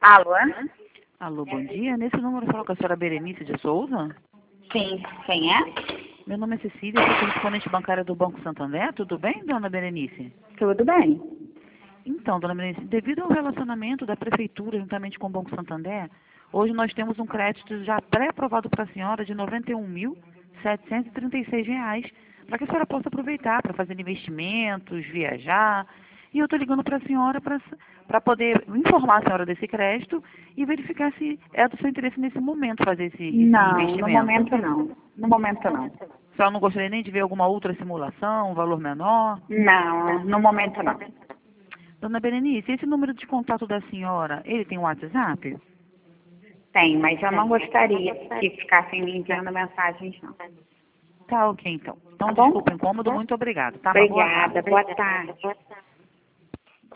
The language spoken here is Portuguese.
Alô? Alô, bom dia. Nesse número fala com a senhora Berenice de Souza? Sim, quem é? Meu nome é Cecília, sou correspondente bancária do Banco Santander. Tudo bem, dona Berenice? Tudo bem. Então, dona Berenice, devido ao relacionamento da Prefeitura juntamente com o Banco Santander, hoje nós temos um crédito já pré-aprovado para a senhora de R$ 91.736, para que a senhora possa aproveitar para fazer investimentos, viajar. E eu estou ligando para a senhora para poder informar a senhora desse crédito e verificar se é do seu interesse nesse momento fazer esse Não, investimento. no momento não. No momento não. A senhora não gostaria nem de ver alguma outra simulação, um valor menor? Não, no momento não. Dona Berenice, esse número de contato da senhora, ele tem um WhatsApp? Tem, mas eu não gostaria que ficassem me enviando mensagens, não. Tá ok, então. Então, Tá bom? desculpa o incômodo, muito obrigada. Tá? Uma boa tarde. Obrigada, boa tarde.